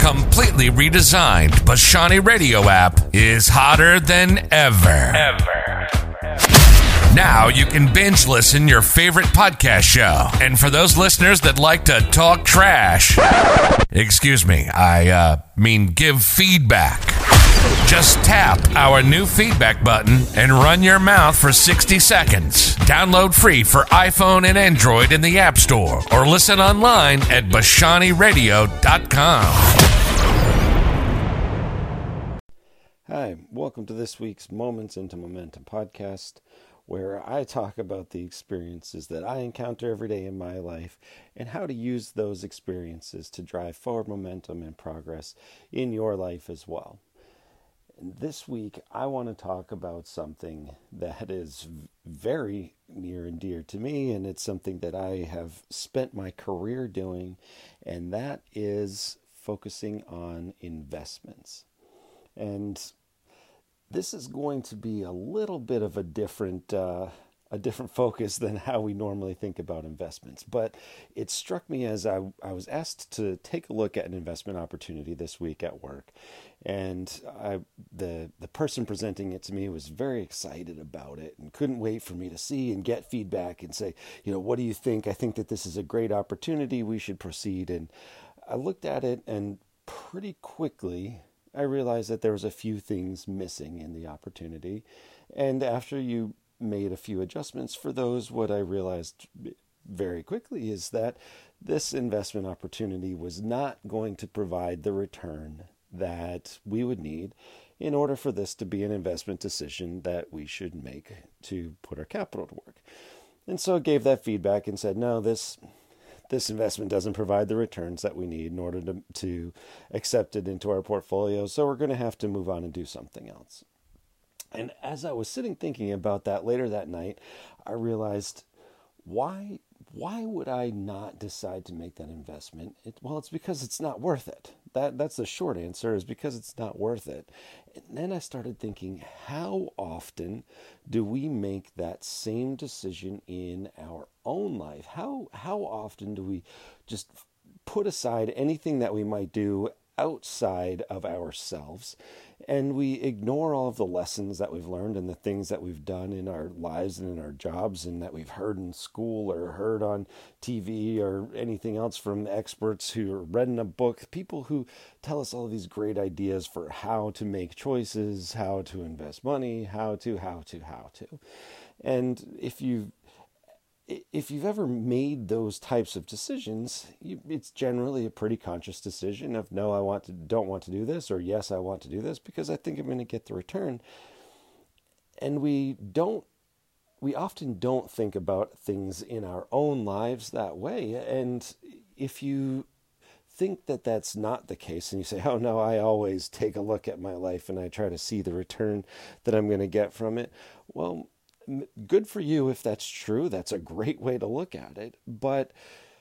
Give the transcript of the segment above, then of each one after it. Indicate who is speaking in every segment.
Speaker 1: completely redesigned Bashani Radio app is hotter than ever. Now you can binge listen your favorite podcast show. And for those listeners that like to talk trash, excuse me, I mean give feedback. Just tap our new feedback button and run your mouth for 60 seconds. Download free for iPhone and Android in the App Store or listen online at BashaniRadio.com.
Speaker 2: Hi, welcome to this week's Moments into Momentum podcast, where I talk about the experiences that I encounter every day in my life and how to use those experiences to drive forward momentum and progress in your life as well. And this week, I want to talk about something that is very near and dear to me, and it's something that I have spent my career doing, and that is focusing on investments. And this is going to be a little bit of a different focus than how we normally think about investments. But it struck me as I was asked to take a look at an investment opportunity this week at work. And the person presenting it to me was very excited about it and couldn't wait for me to see and get feedback and say, what do you think? I think that this is a great opportunity. We should proceed. And I looked at it, and pretty quickly I realized that there was a few things missing in the opportunity. And after you made a few adjustments for those, what I realized very quickly is that this investment opportunity was not going to provide the return that we would need in order for this to be an investment decision that we should make to put our capital to work. And so I gave that feedback and said, no, this investment doesn't provide the returns that we need in order to accept it into our portfolio, so we're going to have to move on and do something else. And as I was sitting thinking about that later that night, I realized, why would I not decide to make that investment? It's because it's not worth it. That's the short answer, is because it's not worth it. And then I started thinking, how often do we make that same decision in our own life? How often do we just put aside anything that we might do outside of ourselves, and we ignore all of the lessons that we've learned and the things that we've done in our lives and in our jobs and that we've heard in school or heard on TV or anything else from experts who are read in a book, people who tell us all of these great ideas for how to make choices, how to invest money, how to. And if you've ever made those types of decisions, it's generally a pretty conscious decision of, no, don't want to do this, or yes, I want to do this because I think I'm going to get the return. And we often don't think about things in our own lives that way. And if you think that that's not the case, and you say, oh no, I always take a look at my life and I try to see the return that I'm going to get from it, well, good for you if that's true. That's a great way to look at it. But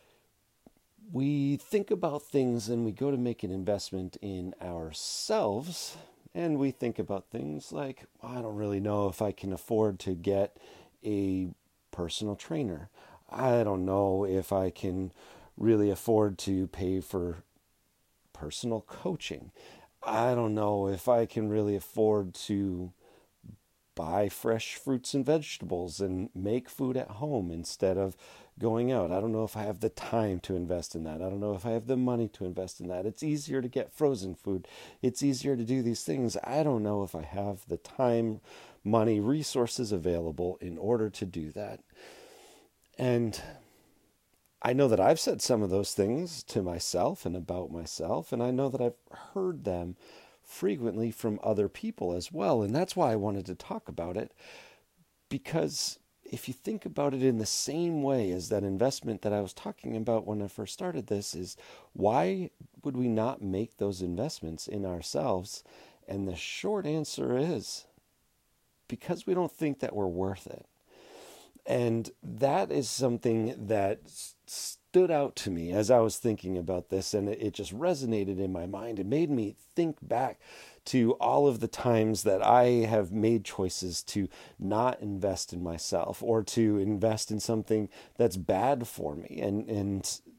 Speaker 2: we think about things and we go to make an investment in ourselves, and we think about things like, I don't really know if I can afford to get a personal trainer. I don't know if I can really afford to pay for personal coaching. I don't know if I can really afford to buy fresh fruits and vegetables and make food at home instead of going out. I don't know if I have the time to invest in that. I don't know if I have the money to invest in that. It's easier to get frozen food. It's easier to do these things. I don't know if I have the time, money, resources available in order to do that. And I know that I've said some of those things to myself and about myself, and I know that I've heard them frequently from other people as well. And that's why I wanted to talk about it, because if you think about it in the same way as that investment that I was talking about when I first started this, is why would we not make those investments in ourselves? And the short answer is because we don't think that we're worth it. And that is something that stood out to me as I was thinking about this, and it just resonated in my mind. It made me think back to all of the times that I have made choices to not invest in myself or to invest in something that's bad for me. And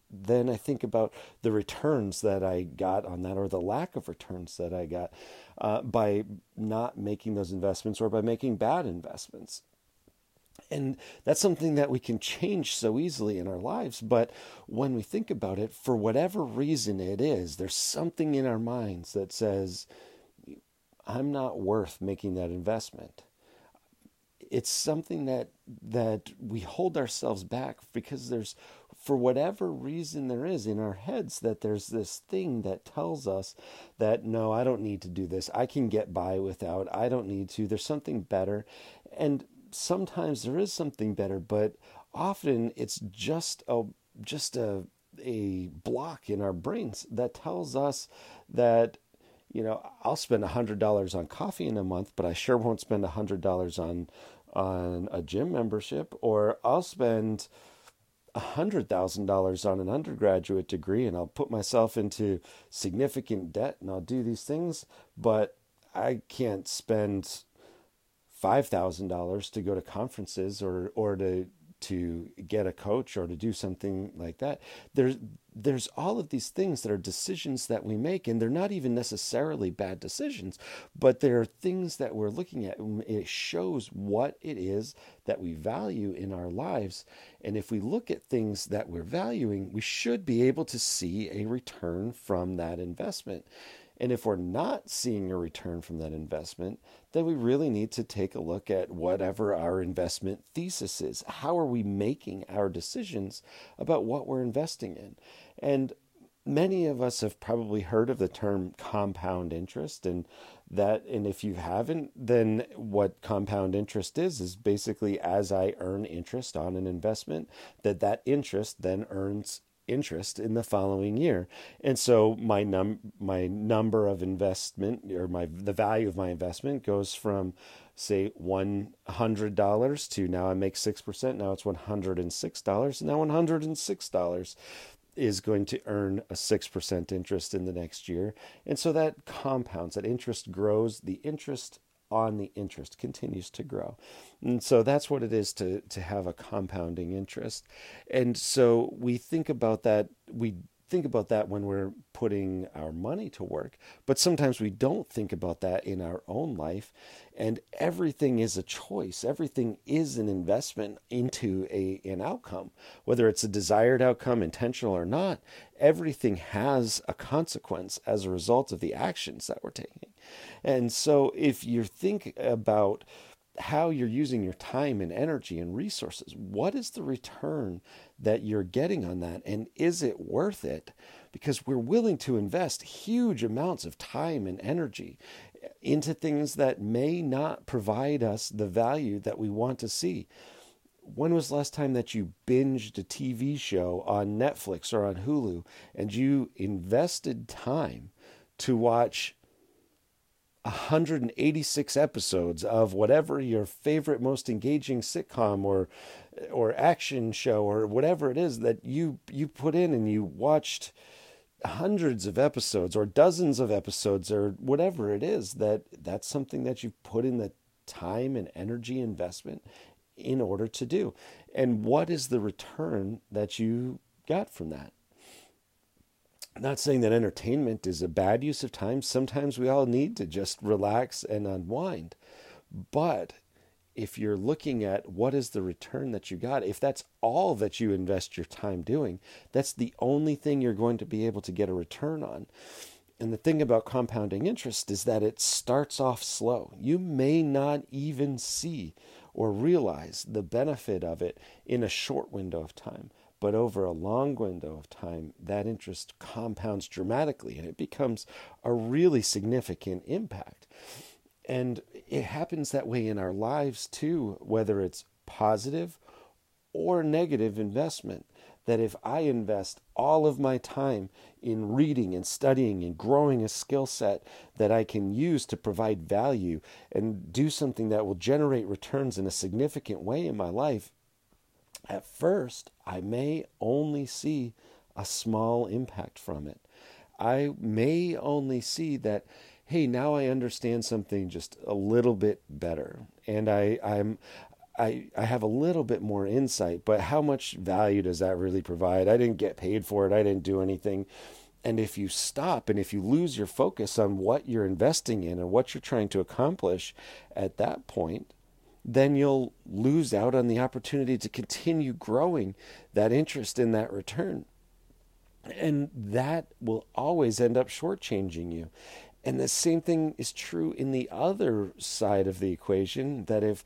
Speaker 2: then I think about the returns that I got on that, or the lack of returns that I got by not making those investments, or by making bad investments. And that's something that we can change so easily in our lives. But when we think about it, for whatever reason it is, there's something in our minds that says, I'm not worth making that investment. It's something that we hold ourselves back because there's, for whatever reason there is in our heads, that there's this thing that tells us that, no, I don't need to do this. I can get by without. I don't need to. There's something better. And sometimes there is something better, but often it's just a block in our brains that tells us that, I'll spend $100 on coffee in a month, but I sure won't spend $100 on a gym membership, or I'll spend $100,000 on an undergraduate degree, and I'll put myself into significant debt, and I'll do these things, but I can't spend $5,000 to go to conferences or to get a coach or to do something like that. There's all of these things that are decisions that we make, and they're not even necessarily bad decisions, but they're things that we're looking at. It shows what it is that we value in our lives. And if we look at things that we're valuing, we should be able to see a return from that investment. And if we're not seeing a return from that investment, then we really need to take a look at whatever our investment thesis is. How are we making our decisions about what we're investing in? And many of us have probably heard of the term compound interest, and if you haven't, then what compound interest is basically, as I earn interest on an investment, that interest then earns interest in the following year. And so my number of investment, or the value of my investment, goes from, say, $100 to, now I make 6%, now it's $106, and now $106 is going to earn a 6% interest in the next year. And so that compounds, that interest grows, the interest on the interest continues to grow. And so that's what it is to have a compounding interest. And so we think about that when we're putting our money to work, but sometimes we don't think about that in our own life. And everything is a choice. Everything is an investment into an outcome, whether it's a desired outcome, intentional or not. Everything has a consequence as a result of the actions that we're taking. And so if you think about how you're using your time and energy and resources, what is the return that you're getting on that? And is it worth it? Because we're willing to invest huge amounts of time and energy into things that may not provide us the value that we want to see. When was the last time that you binged a TV show on Netflix or on Hulu and you invested time to watch 186 episodes of whatever your favorite, most engaging sitcom or action show or whatever it is that you put in, and you watched hundreds of episodes or dozens of episodes or whatever it is, that's something that you've put in the time and energy investment in order to do. And what is the return that you got from that? Not saying that entertainment is a bad use of time. Sometimes we all need to just relax and unwind. But if you're looking at what is the return that you got, if that's all that you invest your time doing, that's the only thing you're going to be able to get a return on. And the thing about compounding interest is that it starts off slow. You may not even see or realize the benefit of it in a short window of time. But over a long window of time, that interest compounds dramatically, and it becomes a really significant impact. And it happens that way in our lives too, whether it's positive or negative investment. That if I invest all of my time in reading and studying and growing a skill set that I can use to provide value and do something that will generate returns in a significant way in my life, at first, I may only see a small impact from it. I may only see that, hey, now I understand something just a little bit better. And I have a little bit more insight, but how much value does that really provide? I didn't get paid for it. I didn't do anything. And if you stop and if you lose your focus on what you're investing in and what you're trying to accomplish at that point, then you'll lose out on the opportunity to continue growing that interest in that return. And that will always end up shortchanging you. And the same thing is true in the other side of the equation, that if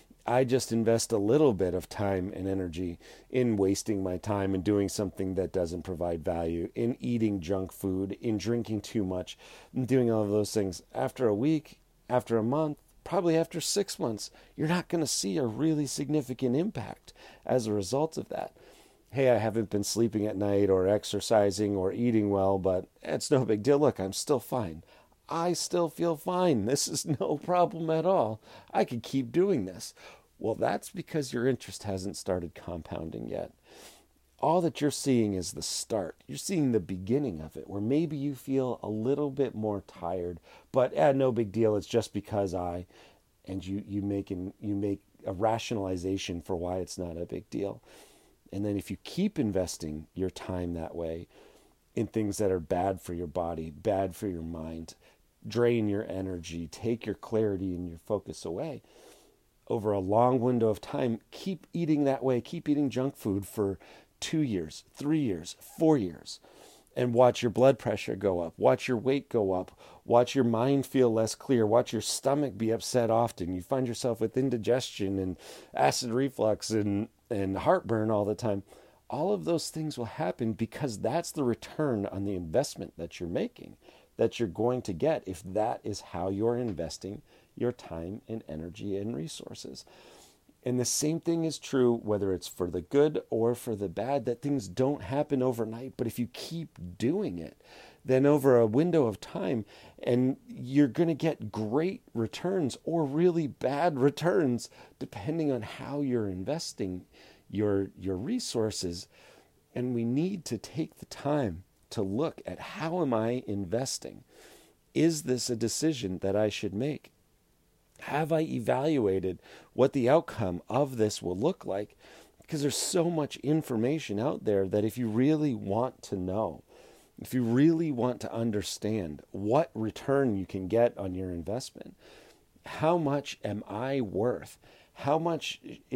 Speaker 2: I just invest a little bit of time and energy in wasting my time and doing something that doesn't provide value, in eating junk food, in drinking too much, in doing all of those things, after a week, after a month, probably after 6 months, you're not going to see a really significant impact as a result of that. Hey, I haven't been sleeping at night or exercising or eating well, but it's no big deal. Look, I'm still fine. I still feel fine. This is no problem at all. I could keep doing this. Well, that's because your interest hasn't started compounding yet. All that you're seeing is the start. You're seeing the beginning of it, where maybe you feel a little bit more tired, but no big deal. It's just because and you make a rationalization for why it's not a big deal. And then if you keep investing your time that way in things that are bad for your body, bad for your mind, drain your energy, take your clarity and your focus away, over a long window of time, keep eating that way, keep eating junk food for 2 years, 3 years, 4 years, and watch your blood pressure go up, watch your weight go up, watch your mind feel less clear, watch your stomach be upset often. You find yourself with indigestion and acid reflux and heartburn all the time. All of those things will happen because that's the return on the investment that you're making, that you're going to get if that is how you're investing your time and energy and resources. And the same thing is true whether it's for the good or for the bad, that things don't happen overnight. But if you keep doing it, then over a window of time, and you're going to get great returns or really bad returns, depending on how you're investing your resources. And we need to take the time to look at, how am I investing? Is this a decision that I should make? Have I evaluated what the outcome of this will look like? Because there's so much information out there that if you really want to know, if you really want to understand what return you can get on your investment, how much am I worth? How much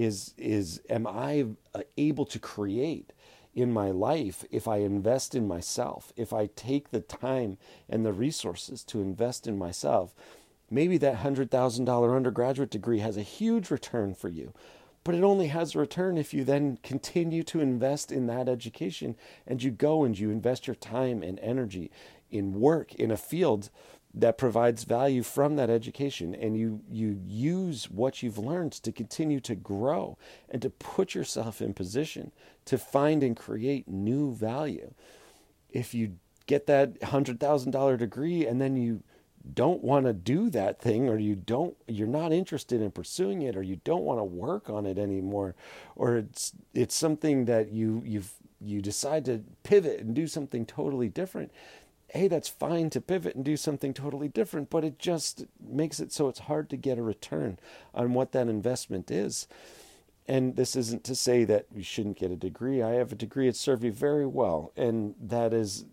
Speaker 2: am I able to create in my life if I invest in myself, if I take the time and the resources to invest in myself? Maybe that $100,000 undergraduate degree has a huge return for you, but it only has a return if you then continue to invest in that education, and you go and you invest your time and energy in work in a field that provides value from that education, and you use what you've learned to continue to grow and to put yourself in position to find and create new value. If you get that $100,000 degree and then you don't want to do that thing, or you're not interested in pursuing it, or you don't want to work on it anymore, or it's something that you decide to pivot and do something totally different. Hey, that's fine to pivot and do something totally different, but it just makes it so it's hard to get a return on what that investment is. And this isn't to say that you shouldn't get a degree. I have a degree. It served me very well. And that is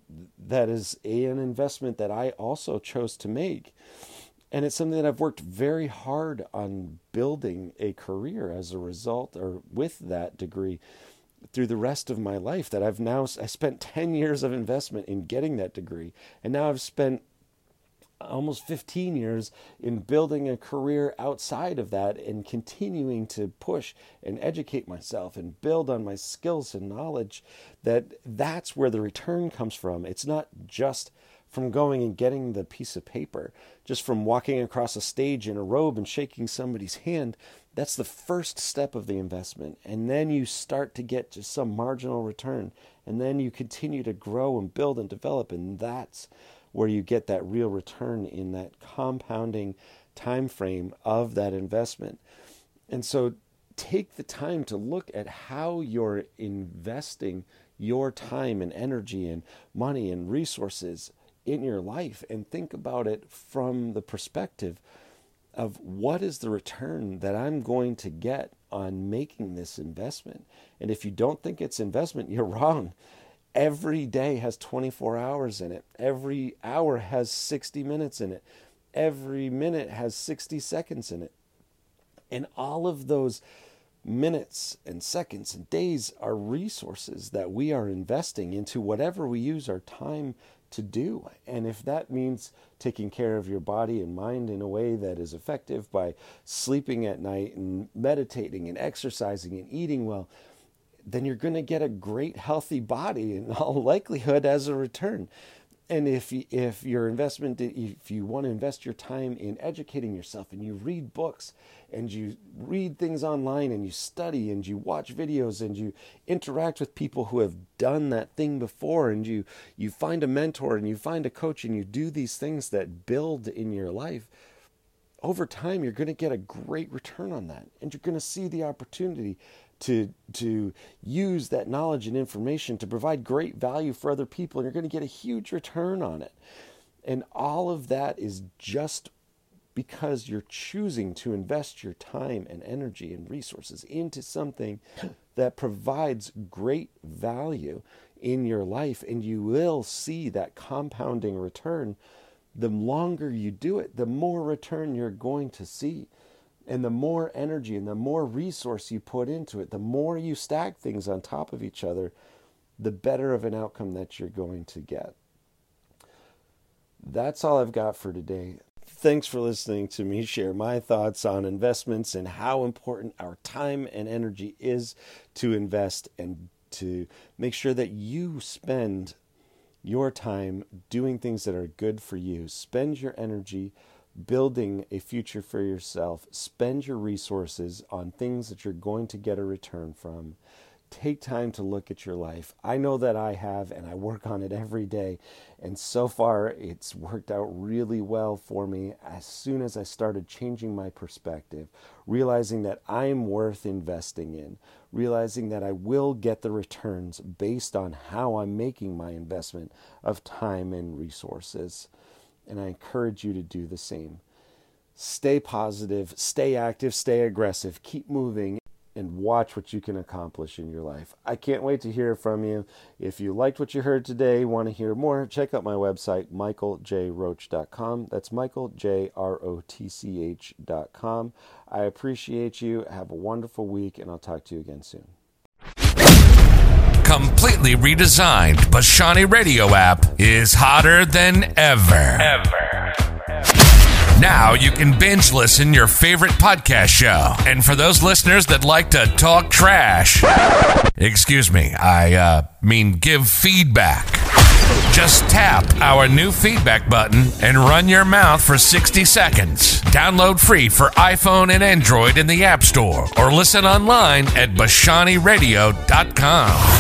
Speaker 2: an investment that I also chose to make. And it's something that I've worked very hard on building a career as a result, or with that degree, through the rest of my life. That I spent 10 years of investment in getting that degree. And now I've spent almost 15 years in building a career outside of that, and continuing to push and educate myself and build on my skills and knowledge. That's where the return comes from. It's not just from going and getting the piece of paper, just from walking across a stage in a robe and shaking somebody's hand. That's the first step of the investment. And then you start to get to some marginal return, and then you continue to grow and build and develop, and that's where you get that real return in that compounding time frame of that investment. And so take the time to look at how you're investing your time and energy and money and resources in your life, and think about it from the perspective of what is the return that I'm going to get on making this investment. And if you don't think it's investment, you're wrong. Every day has 24 hours in it. Every hour has 60 minutes in it. Every minute has 60 seconds in it. And all of those minutes and seconds and days are resources that we are investing into whatever we use our time to do. And if that means taking care of your body and mind in a way that is effective by sleeping at night and meditating and exercising and eating well, then you're going to get a great healthy body in all likelihood as a return. And if your investment, if you want to invest your time in educating yourself and you read books and you read things online and you study and you watch videos and you interact with people who have done that thing before and you find a mentor and you find a coach and you do these things that build in your life, over time you're going to get a great return on that. And you're going to see the opportunity to use that knowledge and information to provide great value for other people, and you're going to get a huge return on it. And all of that is just because you're choosing to invest your time and energy and resources into something that provides great value in your life, and you will see that compounding return. The longer you do it, the more return you're going to see. And the more energy and the more resource you put into it, the more you stack things on top of each other, the better of an outcome that you're going to get. That's all I've got for today. Thanks for listening to me share my thoughts on investments and how important our time and energy is to invest, and to make sure that you spend your time doing things that are good for you. Spend your energy building a future for yourself. Spend your resources on things that you're going to get a return from. Take time to look at your life. I know that I have, and I work on it every day. And so far, it's worked out really well for me as soon as I started changing my perspective, realizing that I'm worth investing in, realizing that I will get the returns based on how I'm making my investment of time and resources. And I encourage you to do the same. Stay positive, stay active, stay aggressive, keep moving, and watch what you can accomplish in your life. I can't wait to hear from you. If you liked what you heard today, want to hear more, check out my website, michaeljroach.com. That's michaeljrotch.com. I appreciate you. Have a wonderful week, and I'll talk to you again soon.
Speaker 1: Completely redesigned Bashani Radio app is hotter than ever. Now you can binge listen your favorite podcast show. And for those listeners that like to talk trash, excuse me, I mean give feedback. Just tap our new feedback button and run your mouth for 60 seconds. Download free for iPhone and Android in the App Store, or listen online at BashaniRadio.com.